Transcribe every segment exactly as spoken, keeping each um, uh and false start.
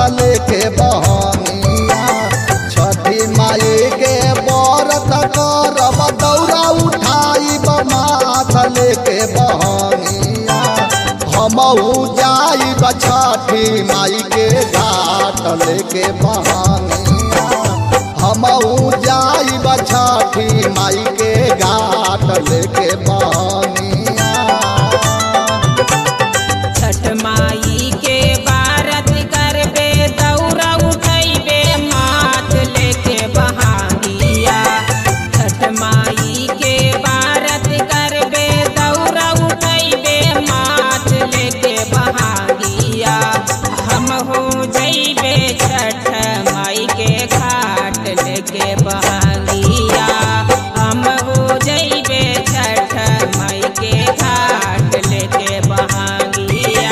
लेके बहनिया छठी माई के व्रत करब दौरा उठाई माथ लेके बहनिया हमहू जाई छठी माई के घाट लेके बहनिया हमहू जाई छठी माई के घाट लेके बहनिया। छठ माई के व्रत करबे दौरा उठैबे माथ लेके बहनिया छठ माई के व्रत करबे दौरा उठैबे माथ लेके बहनिया हम हो जइबे छठ माई के घाट लेके बहनिया हम हो जइबे छठ माई के घाट लेके बहनिया।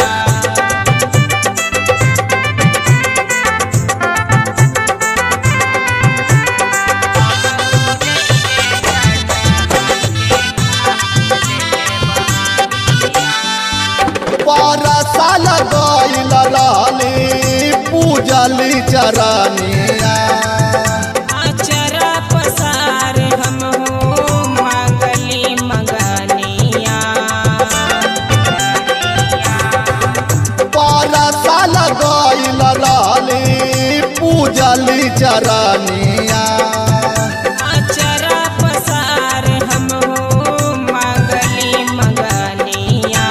परसाल गइल रहली पूजली चरनिया अचरा पसार हम हो मांगली मंगनिया परसाल गइल रहली पूजली चरनिया अचरा पसार हम हो मांगली मंगनिया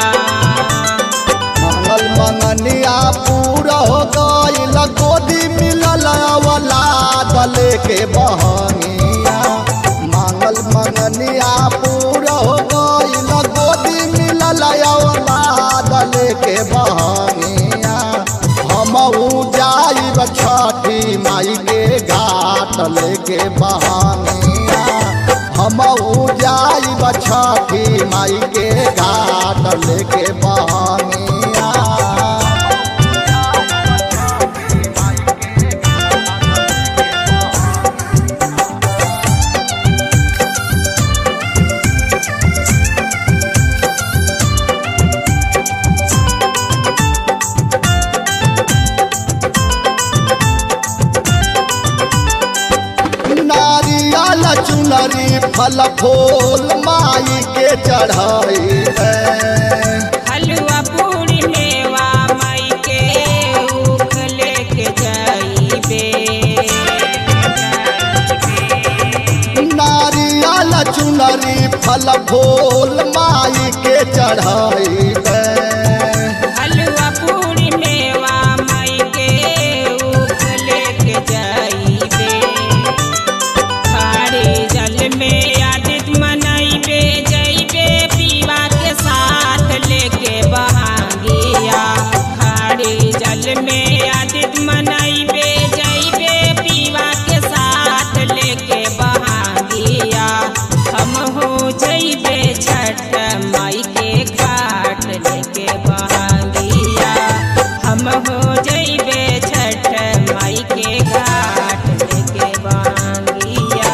मंगल मंगनिया पूरा हो गइल गोदी मिलल औलाद लेके बहनिया मंगल मंगनिया पूरा हो गइल गोदी मिलल औलाद लेके बहनिया हमहू जाइब छठी माई के घाट लेके बहनिया हमहू जाइब छठी माई के घाट लेके बहनिया। नारियल चुनरी फल फूल माई के चढ़ाई हलवा पूरी मेवा माई के ऊख लेके जाइबे नारियल चुनरी फल फूल माई के चढ़ाई हलवा पूरी मेवा माई के ऊख लेके जाइबे खारे जल में आदित मनाइबे जइबे पीवा के साथ लेके बहनिया खारे जल में आदित मनाइबे जइबे पीवा के साथ लेके बहनिया हम हो जइबे छठ माई के घाट लेके बहनिया हम हो जइबे छठ माई के घाट लेके बहनिया।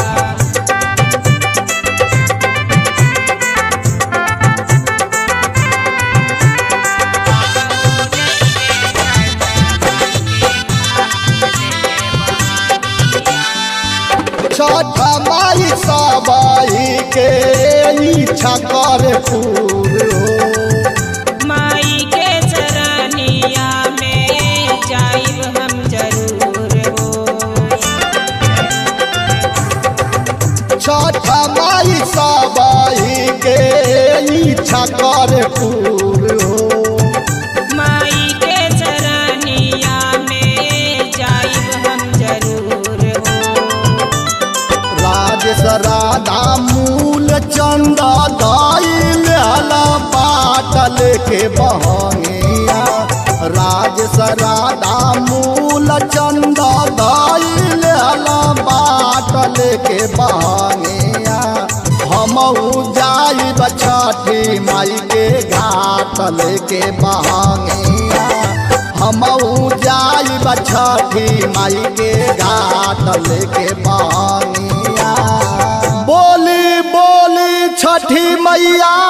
छठ माई सबाई के इच्छा करे पूरो माई के चरनिया में जाइब हम जरूर हो छठ माई सबाई के इच्छा करे पूरो माई के चरनिया में जाइब हम जरूर हो राजेश राधा मूल चंदा दाइल हला बाट लेके बहनिया राजेश राधा मूल चंदा दाइल हला बाट लेके बहनिया हमहू जाइब छठी माई के घाट लेके बहनिया हमहू जाइब छठी माई के घाट लेके बहनिया। बोली बोली छठी मैया